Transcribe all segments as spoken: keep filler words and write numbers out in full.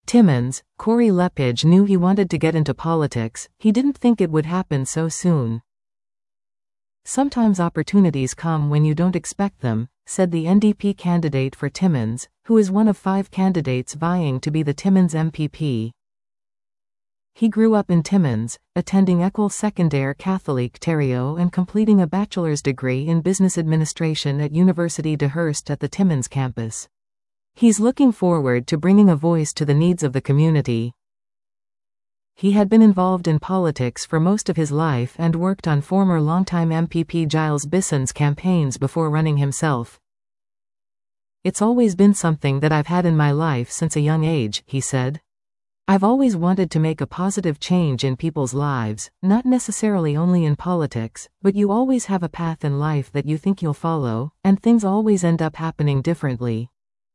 Timmins, Corey Lepage knew he wanted to get into politics. He didn't think it would happen so soon. Sometimes opportunities come when you don't expect them, said the N D P candidate for Timmins, who is one of five candidates vying to be the Timmins M P P. He grew up in Timmins, attending École Secondaire Catholique Thériault and completing a bachelor's degree in business administration at Université de Hearst at the Timmins campus. He's looking forward to bringing a voice to the needs of the community. He had been involved in politics for most of his life and worked on former longtime M P P Gilles Bisson's campaigns before running himself. "It's always been something that I've had in my life since a young age," he said. "I've always wanted to make a positive change in people's lives, not necessarily only in politics, but you always have a path in life that you think you'll follow, and things always end up happening differently."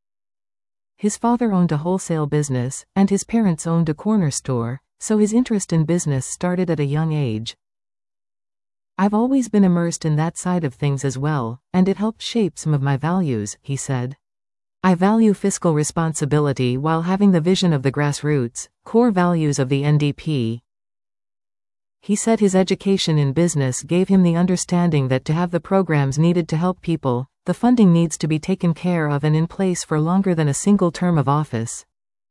His father owned a wholesale business, and his parents owned a corner store, so his interest in business started at a young age. "I've always been immersed in that side of things as well, and it helped shape some of my values," he said. "I value fiscal responsibility while having the vision of the grassroots, core values of the N D P." He said his education in business gave him the understanding that to have the programs needed to help people, the funding needs to be taken care of and in place for longer than a single term of office.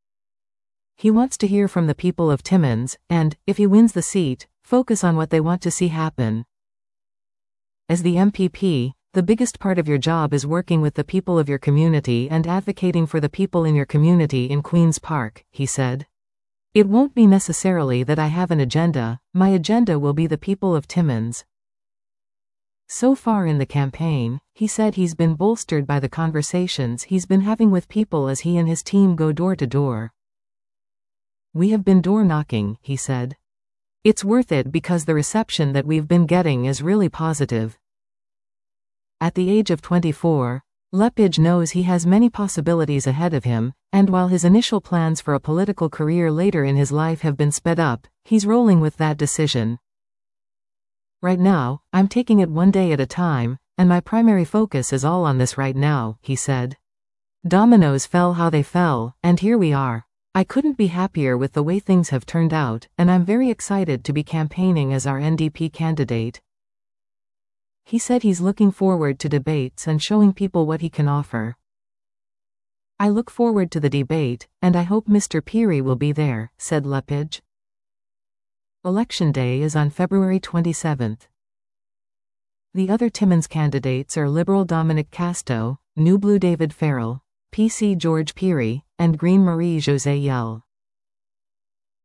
He wants to hear from the people of Timmins, and, if he wins the seat, focus on what they want to see happen. As the M P P, the biggest part of your job is working with the people of your community and advocating for the people in your community in Queen's Park, he said. "It won't be necessarily that I have an agenda, my agenda will be the people of Timmins." So far in the campaign, he said he's been bolstered by the conversations he's been having with people as he and his team go door to door. "We have been door knocking," he said. "It's worth it because the reception that we've been getting is really positive." At the age of twenty-four, Lepage knows he has many possibilities ahead of him, and while his initial plans for a political career later in his life have been sped up, he's rolling with that decision. "Right now, I'm taking it one day at a time, and my primary focus is all on this right now," he said. "Dominoes fell how they fell, and here we are. I couldn't be happier with the way things have turned out, and I'm very excited to be campaigning as our N D P candidate." He said he's looking forward to debates and showing people what he can offer. "I look forward to the debate, and I hope Mister Phiri will be there," said Lepage. Election day is on February twenty-seventh. The other Timmins candidates are Liberal Dominic Casto, New Blue David Farrell, P C George Phiri, and Green Marie-Josée Yell.